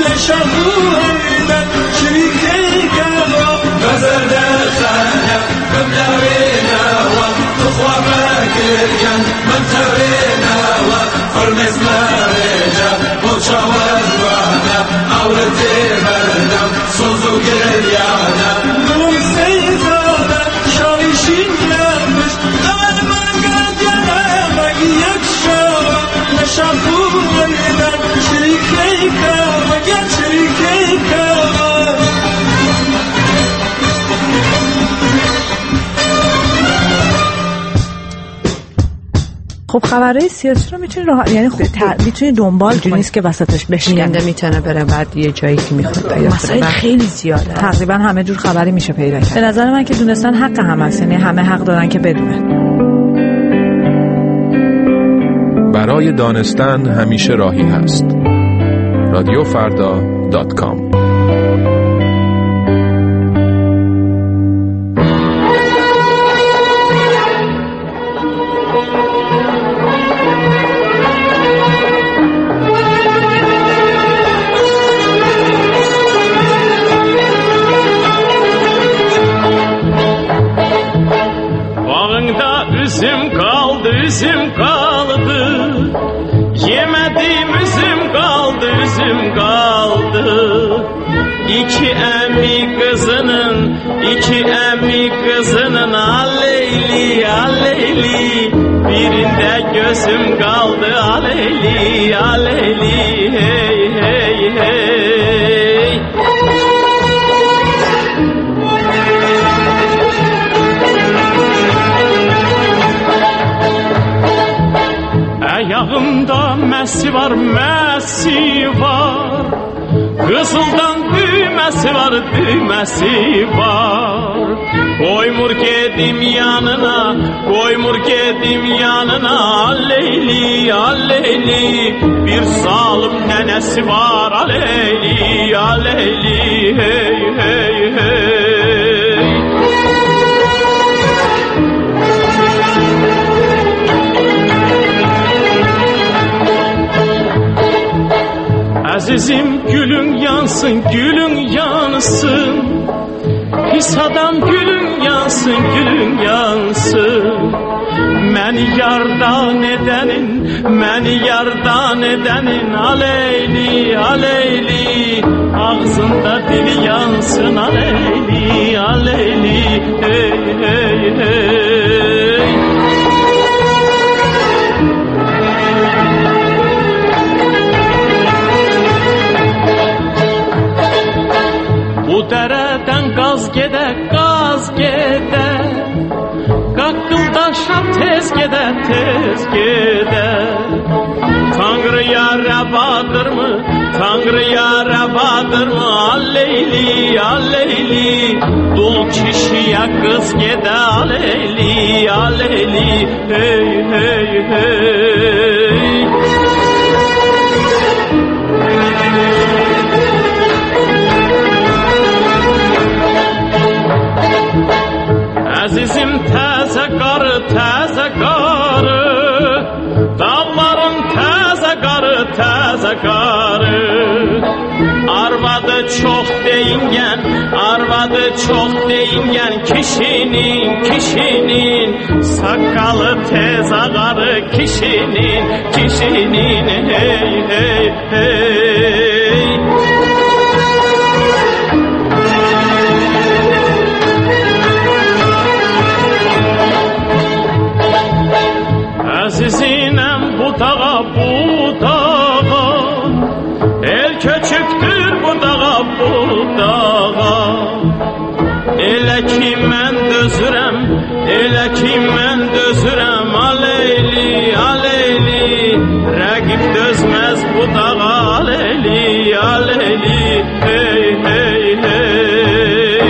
لشهورنا شريكيك مزرنا خانا بملاوينا وتخوى ماكريا من ترينا وفرمز مارجا وشاور وانا عورتي بردم سوزو قريانا نوم سيزانا شايشين نامش أول من قد ينامك يكشاوا لشهورنا شريكيك وقد شريكيك خب خبرهای سیاسی رو میتونی راه یعنی خب ت... میتونی دنبال کنی نیست که وسطش بشکنده میتونه بره بعد یه جایی که میخواد پیدا مسائل خیلی زیاده تقریبا همه جور خبری میشه پیدا کرد به نظر من که دونستان حق همه است یعنی همه حق دارن که بدونن برای دانستن همیشه راهی هست رادیو فردا دات کام Üzüm kaldı, üzüm kaldı. Yemedim üzüm kaldı, üzüm kaldı. İki emmi kızının, iki emmi kızının aleyli, aleyli. Birinde gözüm kaldı, aleyli, aleyli. Hey, hey, hey. Ayağımda mesi var, mesi var. Kızıldan düğmesi var, düğmesi var. Koymur gedim yanına, koymur gedim yanına. Aleyli, aleyli. Bir zalim nenesi var. Aleyli, aleyli. Hey, hey, hey. Azizim gülün yansın, gülün yansın. Pis adam gülün yansın, gülün yansın. Məni yardan edenin, məni yardan edenin. Aleyli, aleyli. Ağzında dili yansın. Aleyli, aleyli. Hey, hey, hey. Bu dereden gaz gede, gaz gede. Kakkıldaşan tez gede, tez gede. Tanrı'ya revadır mı, Tanrı'ya revadır mı? Aleyli, aleyli. Dul kişiye kız gede. Aleyli, aleyli. Hey, hey, hey. Azizim təzə qarı, təzə qarı. Dağların təzə qarı, təzə qarı. Arvadı çox deyingen, arvadı çox deyingen. Kişinin, kişinin. Sakalı tez ağarı. Kişinin, kişinin. Hey, hey, hey. Azizinem bu dağa, bu dağa. El köçüktür bu dağa, bu dağa. Elə ki mən dözürəm, elə ki mən dözürəm. Aleyli, aleyli. Rəqib dözməz bu dağa. Aleyli, aleyli. Hey, hey, hey.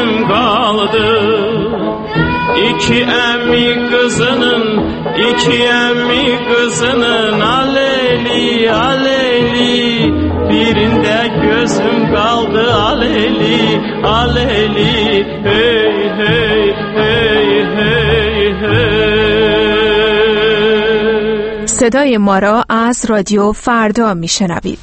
gözüm kaldı. İki emmi kızının, iki emmi kızının aleli aleli, birinde gözüm kaldı aleli aleli, hey hey hey hey hey. صدای ما را از رادیو فردا میشنوید.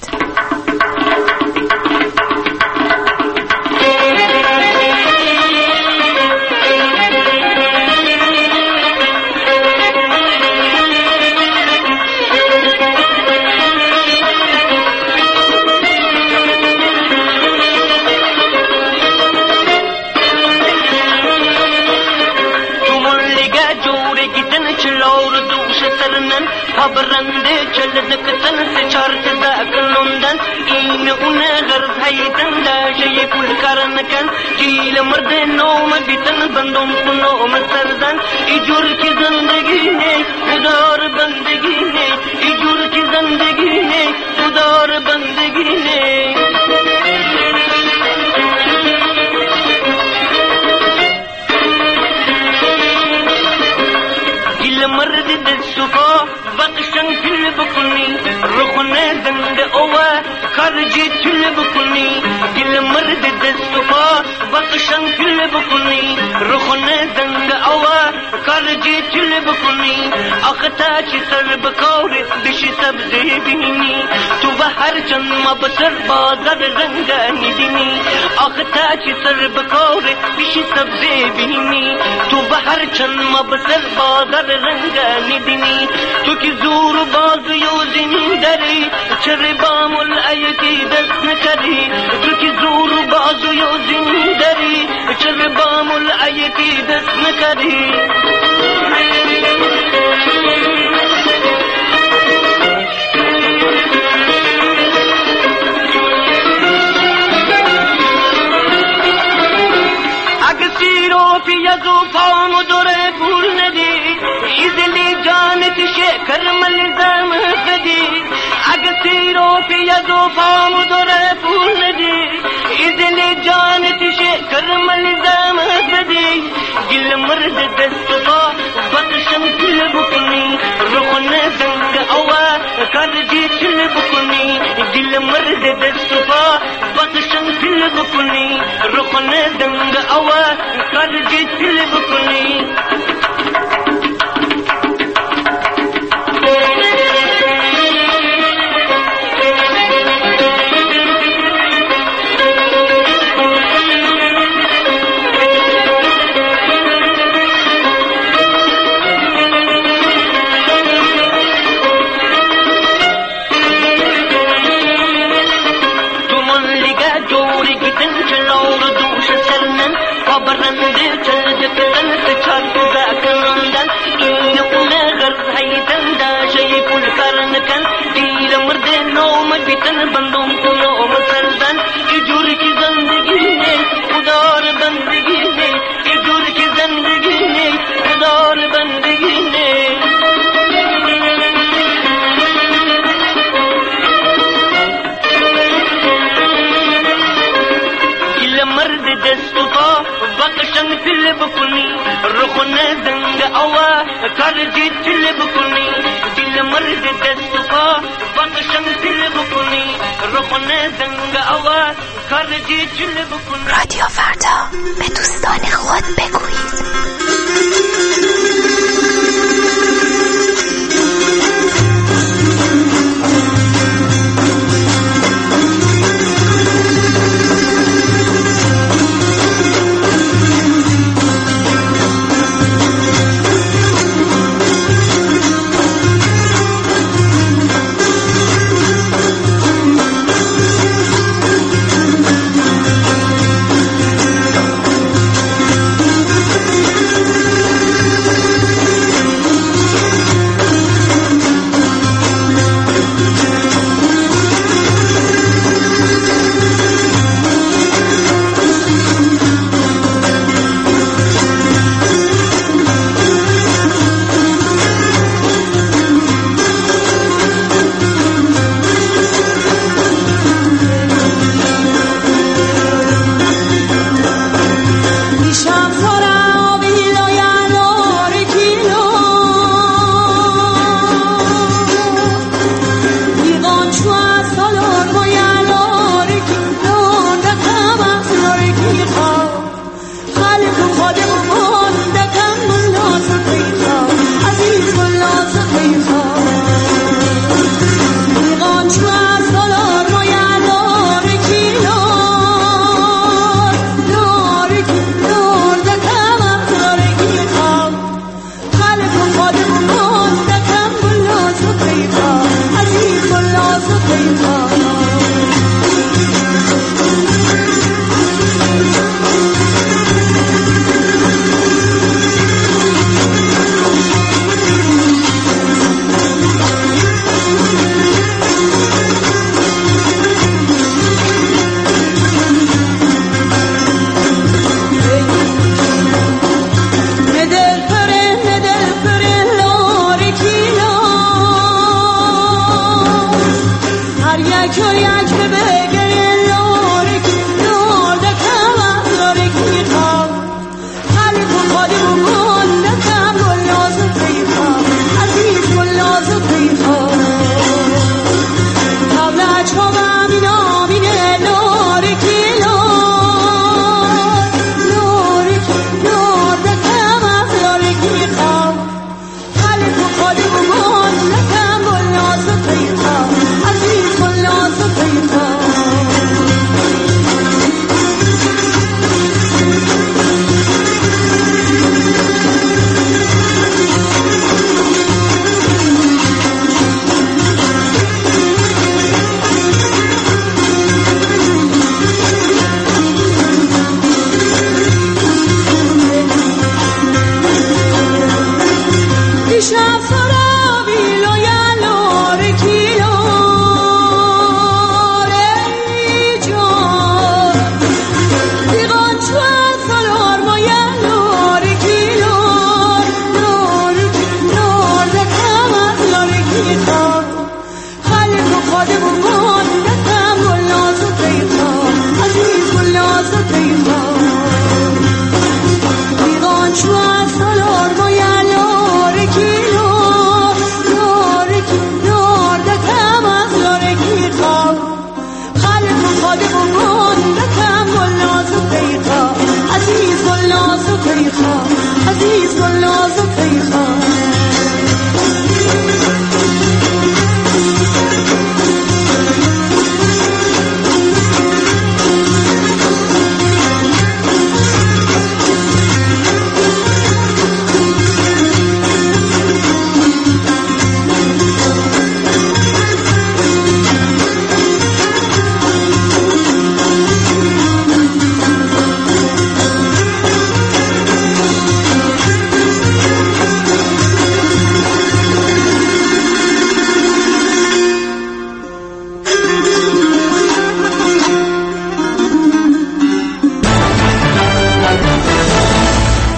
خبرنده چلدک تن سے چارت داکنندن این اون غرض هیدن دا شی کل کارن کن جیل مرد نوم بیتن بندم نوم سردن ایجور کی زندگی ہے خدار بندگی ہے ایجور کی زندگی ہے خدار بندگی ہے. گل مرد دستفا بقشن کل بکنی رخنه دند اوه خرجی کل بکنی گل مرد دستفا بقشن کل بکنی رخنه دند اوه خرجی کل بکنی اختا چی سر بکوری بشی سبزی بینی تو به هر چند ما بسر بازر رنگانی بینی اختا چی سر بکوری بشی سبزی بینی تو به هر چند ما بسر بازر رنگانی بینی تو کی زور باز یوزین داری چر بامل ایتی دست نکری تو کی زور باز یوزین داری چر بامل ایتی دست نکری. اگه سیرو پیازو پامو دوره پول ندی ایزلی جانت شکر ملزم خدی اگه سیرو پیازو پامو دوره پول ندی ایزلی جانت شکر ملزم خدی گل مرد دستفا بقشم کل بکنی رخنه دنگ اوه کارجی چل بکنی گل مرد دستفا بقشم کل بکنی رخنه دنگ اوه کارجی چل بکنی. خبرنده چلدک تن سے چارت داکنندن این اون غرض هیدن دا شی کل کارن کن دیل مرد نوم بیتن بندم نوم سردن ایجور کی زندگی ہے خدار بندگی ہے ایجور کی زندگی ہے خدار بندگی ہے. مرد دستفا بقشن کل بکنی رخنه دنگ اوه کارجی کل بکنی دل مرد دستفا بقشن کل بکنی رخنه دنگ اوه کارجی کل بکنی. رادیو فردا به دوستان خود بگویید.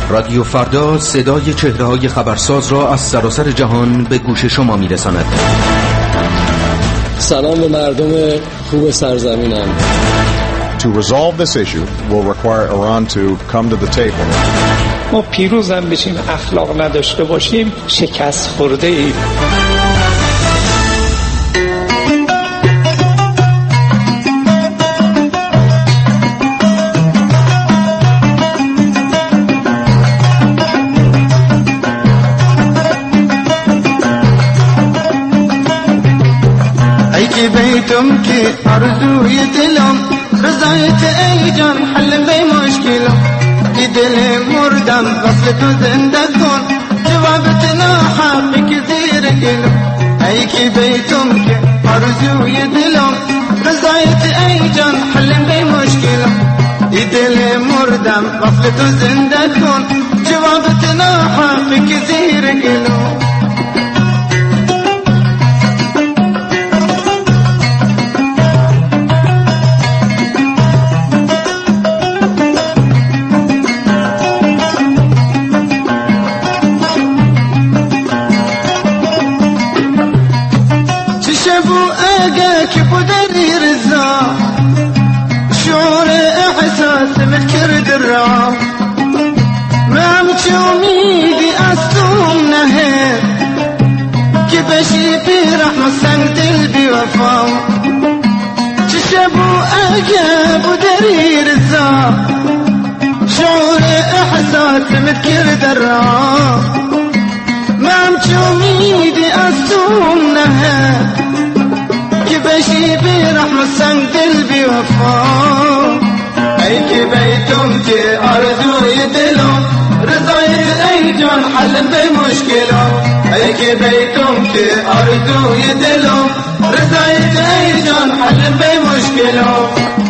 رادیو فردا صدای چهره‌های خبرساز را از سراسر جهان به گوش شما می‌رساند. سلام به مردم خوب سرزمینم. To resolve this issue will require Iran to come to the table. ما پیروز هم بشیم، اخلاق نداشته باشیم، شکست خورده ایم. بیتم که آرزوی دلم رضایت ای جان حل به مشکلم ای دل مردم وصل تو زنده کن جوابت ناحقی که زیر گلم ای که بیتم که آرزوی دلم رضایت ای جان حل به مشکلم ای دل مردم وصل تو زنده کن جوابت ناحقی که زیر گلم متكر درا ما مشومي دي أستومنها كبشي برحمة سندل بوفا أي كبيتم كي أرجو يدلو رضايت أي جون حل بمشكلة أي كبيتم كي أرجو يدلو رضايت أي جون حل بمشكلة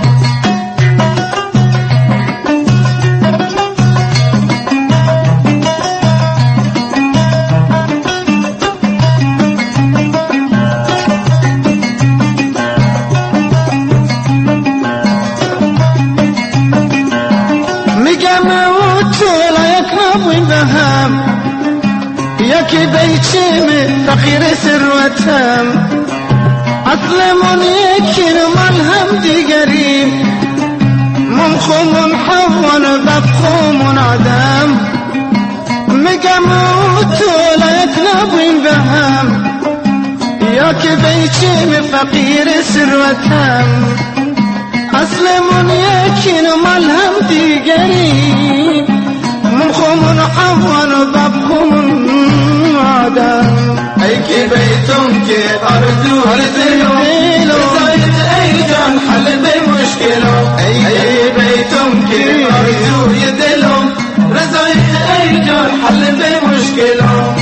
ياكي بيتشمي فقير سروتهم أظلمون يكين ملهم دي قريب منخم حون ببخوم عدم مقاموت ولا يكنبين بهم ياكي بيتشمي فقير سروتهم أظلمون يكين ملهم دي قريب منخم حون ببخوم أي كي بيتم كي أرجو هالزيلو رضايت أي جان حل بمشكلة أي بيتم كي أرجو يدلو رضايت أي جان حل بمشكلة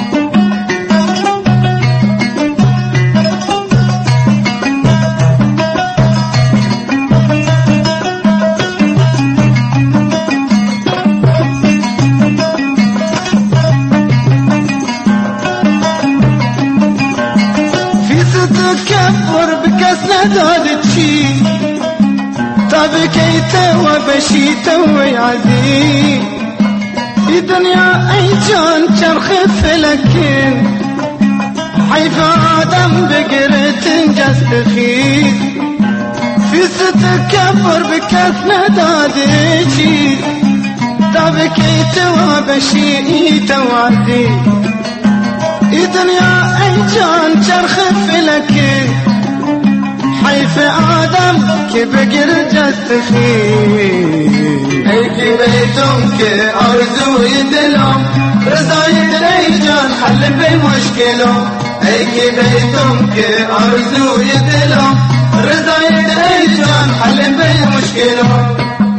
بكيت وبشيت ويعزي في دنيا أي جان شرخ فلكين حيف آدم بقرت جست خير في ست كفر بكث ندادي بكيت وبشيت وعزي في دنيا أي جان شرخ فلكين حيف آدم كي بقر جست خير اي كي بيتم كي أرزو يدلم رضايت أي جان حل بمشكله اي كي بيتم كي أرزو يدلم رضايت أي جان حل بمشكله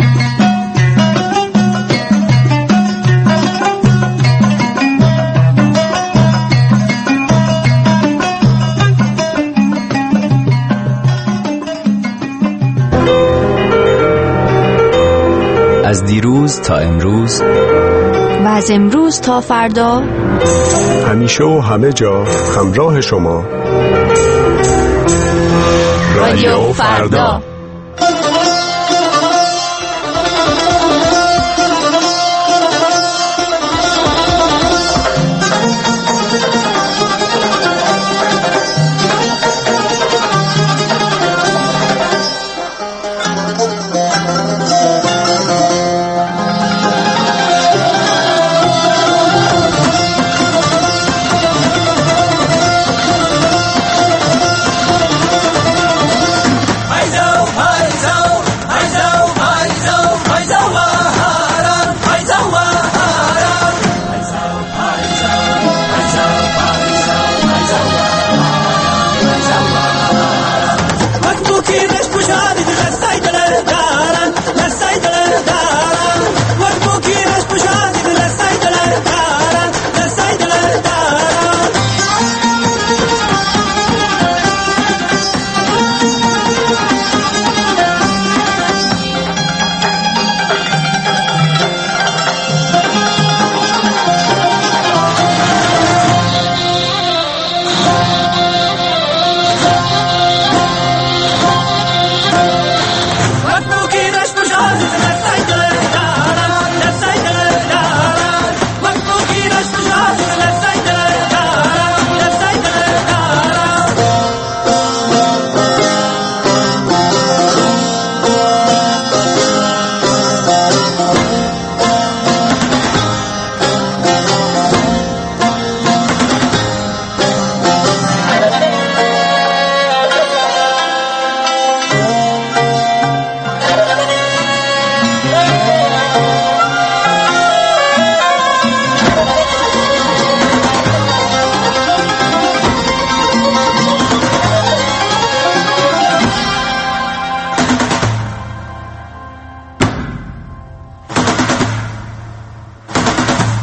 از دیروز تا امروز و از امروز تا فردا همیشه و همه جا همراه شما رادیو فردا.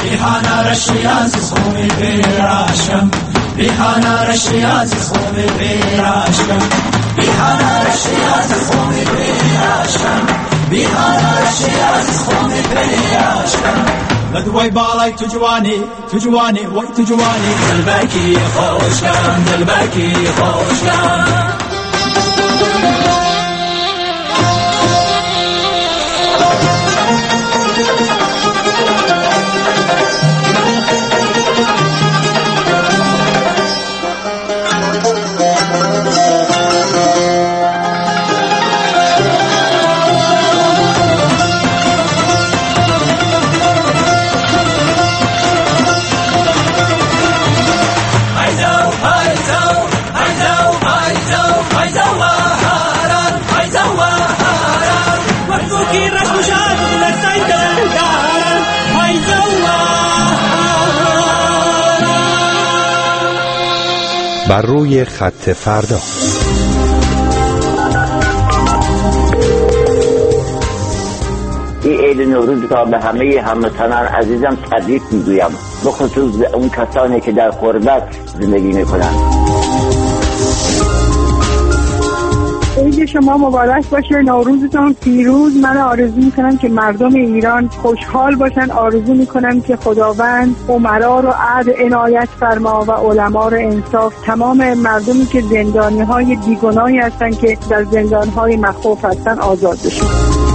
بیهانه رشی عزیز خومی بیراشم بیهانه رشی عزیز خومی بیراشم بیهانه رشی عزیز خومی بیراشم بیهانه رشی عزیز خومی بیراشم لدوی بالای تو جوانی تو جوانی وای تو جوانی دلبکی خوشگم دلبکی خوشگم بر روی خط فردا. این عید نوروز تا به همه هموطنان عزیزم تبریک میگویم، بخصوص به اون کسانی که در غربت زندگی میکنند. عید شما مبارک باشه، نوروزتون پیروز. من آرزو میکنم که مردم ایران خوشحال باشن، آرزو میکنم که خداوند امرا رو عدل عنایت فرما و علما رو انصاف، تمام مردمی که زندانی های بیگناهی هستن که در زندان های مخوف هستن آزاد بشن.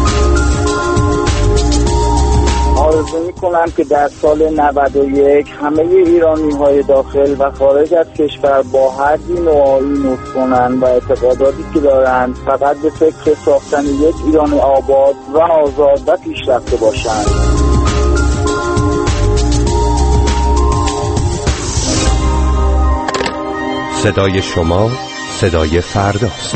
آرزو میکنم که در سال نود و یک همه ایرانی های داخل و خارج از کشور با هر دین و آیین کنند و اعتقاداتی که دارند فقط به فکر ساختن یک ایران آباد و آزاد و پیشرفته باشند. صدای شما صدای فرداست.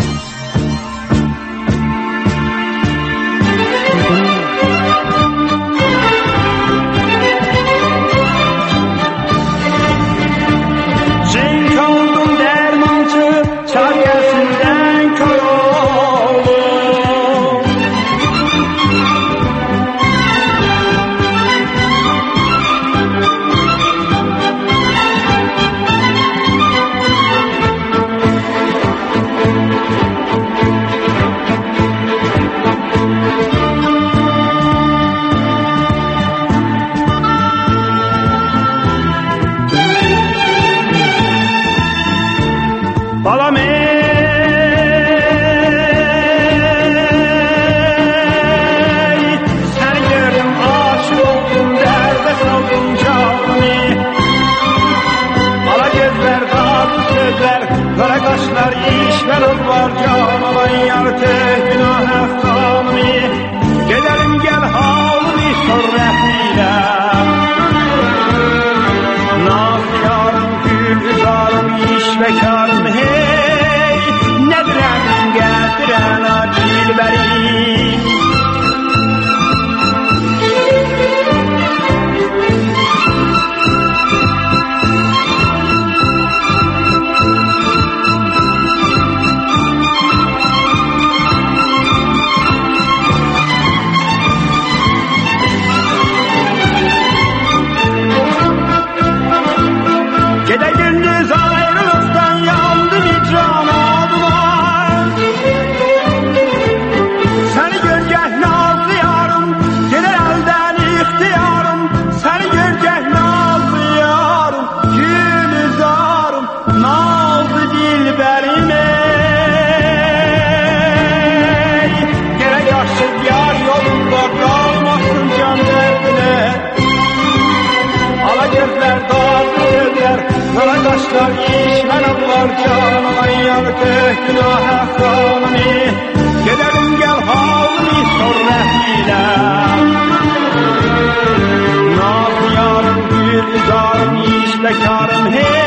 Bekarım hey